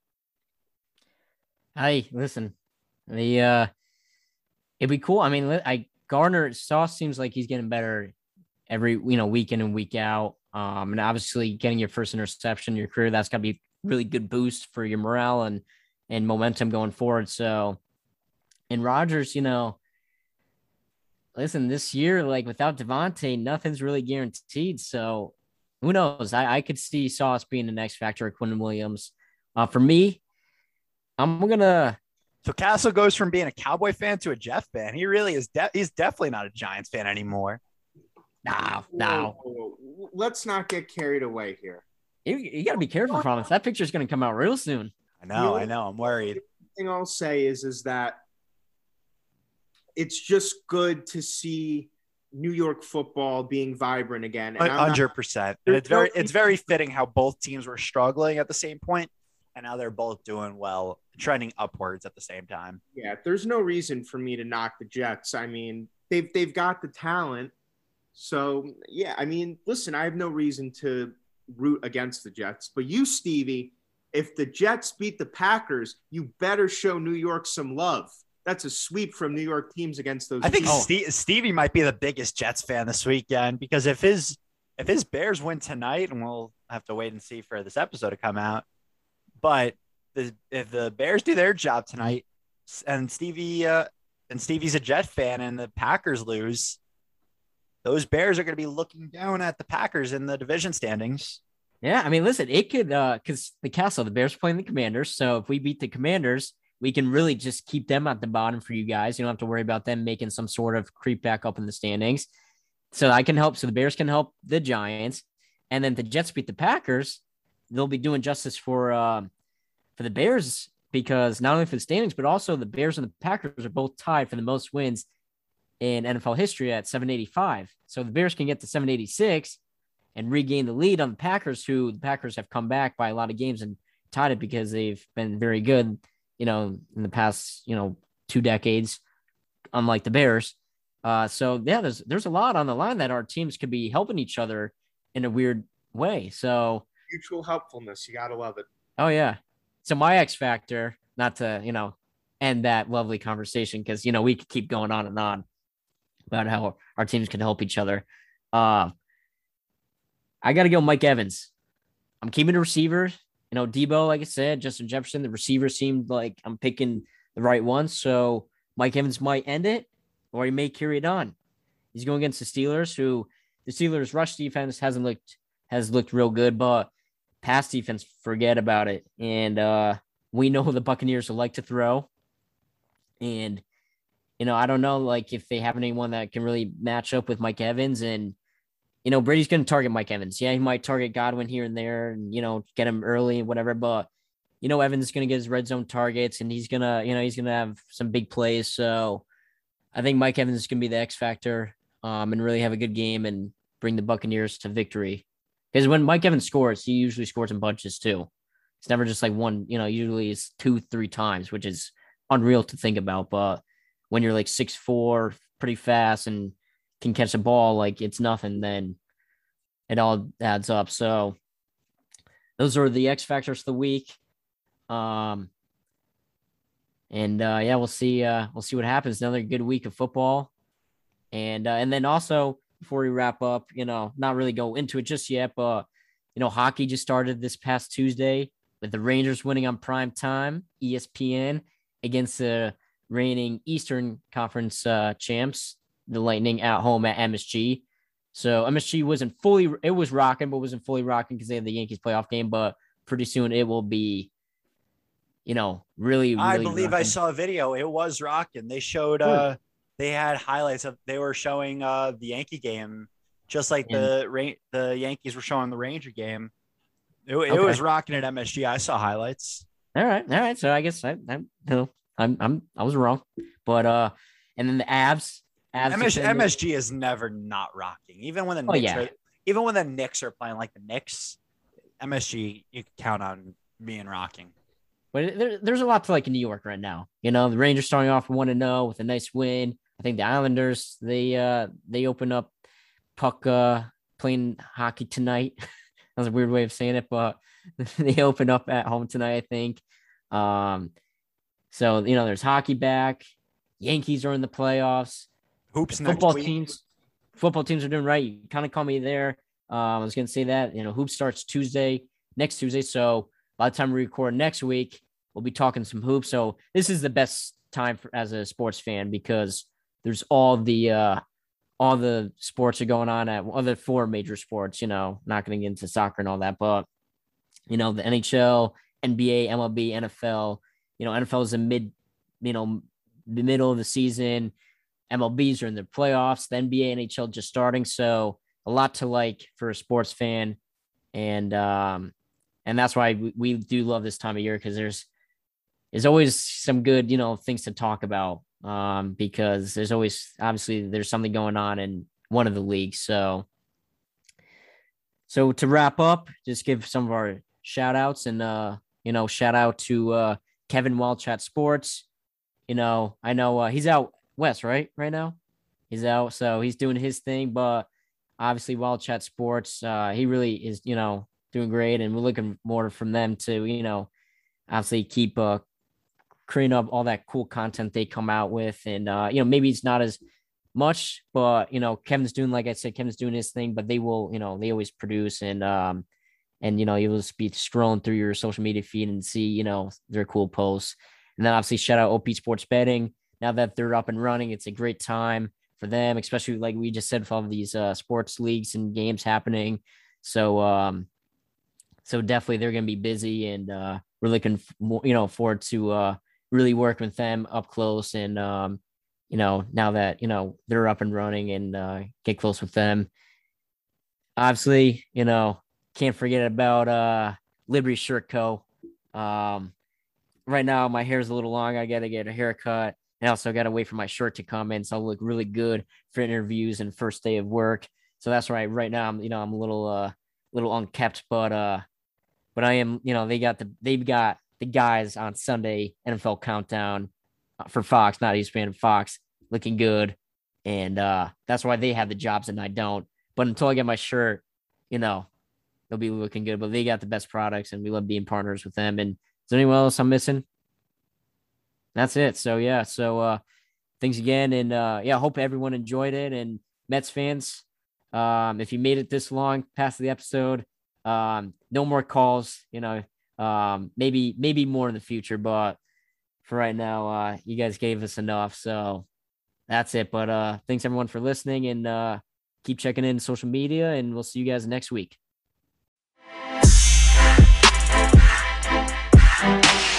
Hey, listen, it'd be cool. I mean, Gardner Sauce seems like he's getting better every, week in and week out. And obviously getting your first interception in your career, that's got to be a really good boost for your morale and momentum going forward. So, and Rodgers, listen, this year, without Devontae, nothing's really guaranteed. So who knows? I could see Sauce being the next factor at Quentin Williams. For me, I'm going to. So Castle goes from being a Cowboy fan to a Jeff fan. He really is. He's definitely not a Giants fan anymore. No. Let's not get carried away here. You got to be careful from this. That picture's going to come out real soon. I know. I'm worried. The thing I'll say is that it's just good to see New York football being vibrant again. 100%. And it's very fitting how both teams were struggling at the same point, and now they're both doing well, trending upwards at the same time. Yeah, there's no reason for me to knock the Jets. I mean, they've got the talent. So, yeah, I mean, listen, I have no reason to root against the Jets. But you, Stevie, if the Jets beat the Packers, you better show New York some love. That's a sweep from New York teams against those I think teams. Stevie might be the biggest Jets fan this weekend, because if his Bears win tonight, and we'll have to wait and see for this episode to come out, but if the Bears do their job tonight, and Stevie's a Jet fan, and the Packers lose, those Bears are going to be looking down at the Packers in the division standings. Yeah, I mean, listen, it could because the Bears playing the Commanders. So if we beat the Commanders, we can really just keep them at the bottom for you guys. You don't have to worry about them making some sort of creep back up in the standings. So I can help. So the Bears can help the Giants, and then if the Jets beat the Packers, they'll be doing justice for the Bears, because not only for the standings, but also the Bears and the Packers are both tied for the most wins in NFL history at 785. So the Bears can get to 786 and regain the lead on the Packers, who the Packers have come back by a lot of games and tied it because they've been very good, in the past, 2 decades, unlike the Bears. So yeah, there's a lot on the line that our teams could be helping each other in a weird way. So Mutual helpfulness. You got to love it. oh yeah. So my X factor, not to, end that lovely conversation, because, we could keep going on and on about how our teams can help each other. I got to go Mike Evans. I'm keeping the receivers. Debo, like I said, Justin Jefferson, the receivers seemed like I'm picking the right ones. So Mike Evans might end it, or he may carry it on. He's going against the Steelers, who the Steelers' rush defense has looked real good, but pass defense, forget about it. And we know the Buccaneers will like to throw. And, I don't know, like, if they have anyone that can really match up with Mike Evans. And, Brady's going to target Mike Evans. Yeah, he might target Godwin here and there and, get him early and whatever. But, Evans is going to get his red zone targets, and he's going to have some big plays. So I think Mike Evans is going to be the X factor and really have a good game and bring the Buccaneers to victory. Because when Mike Evans scores, he usually scores in bunches too. It's never just like one, usually it's 2-3 times, which is unreal to think about. But when you're like 6'4", pretty fast, and can catch a ball like it's nothing, then it all adds up. So those are the X factors of the week. And we'll see what happens. Another good week of football. And then also, before we wrap up, not really go into it just yet, but, hockey just started this past Tuesday with the Rangers winning on prime time, ESPN, against the reigning Eastern Conference champs, the Lightning, at home at MSG. So MSG was rocking, but wasn't fully rocking because they had the Yankees playoff game, but pretty soon it will be, really I believe rocking. I saw a video. It was rocking. They showed, they had highlights they were showing the Yankee game, just like the Yankees were showing the Ranger game. It was rocking at MSG. I saw highlights. All right. So I guess I was wrong, but and then the Avs MSG is never not rocking. Even when the Knicks are playing like the Knicks, MSG you can count on being rocking. But there's a lot to like in New York right now. The Rangers starting off 1-0 with a nice win. I think the Islanders they open up puck playing hockey tonight. That was a weird way of saying it, but they open up at home tonight, I think. So there's hockey back. Yankees are in the playoffs. Hoops Football next week. Football teams are doing right. You kind of caught me there. I was going to say that, Hoops starts next Tuesday. So by the time we record next week, we'll be talking some hoops. So this is the best time as a sports fan, because there's all the sports are going on at other 4 major sports, not going to get into soccer and all that, but, the NHL, NBA, MLB, NFL, NFL is the middle of the season. MLBs are in the playoffs, the NBA, NHL just starting. So a lot to like for a sports fan. And that's why we do love this time of year, because there's always some good, things to talk about, because there's always, obviously there's something going on in one of the leagues. So to wrap up, just give some of our shout outs, and, shout out to Kevin Wildchat Sports. I know he's out west, right now. He's out, so he's doing his thing, but obviously Wildchat Sports, he really is, doing great, and we're looking more from them to, obviously keep creating up all that cool content they come out with. And, maybe it's not as much, but, Kevin's doing, like I said, Kevin's doing his thing, but they will, they always produce and you'll just be scrolling through your social media feed and see, their cool posts. And then obviously shout out OP Sports Betting. Now that they're up and running, it's a great time for them, especially like we just said, with all of these sports leagues and games happening. So definitely they're going to be busy, and we're looking, forward to really working with them up close. And, now that, they're up and running, and get close with them. Obviously, can't forget about Liberty Shirt Co. Right now, my hair is a little long. I got to get a haircut. And also got to wait for my shirt to come in, so I'll look really good for interviews and first day of work. So that's right now I'm a little unkept, but I am, they've got the guys on Sunday NFL Countdown for Fox, not ESPN, Fox, looking good, and that's why they have the jobs and I don't. But until I get my shirt, they'll be looking good. But they got the best products, and we love being partners with them. And is there anyone else I'm missing? That's it. So, yeah. So, thanks again. And, I hope everyone enjoyed it. And Mets fans, if you made it this long past the episode, no more calls, maybe more in the future. But for right now, you guys gave us enough. So that's it. But thanks, everyone, for listening. And keep checking in social media. And we'll see you guys next week.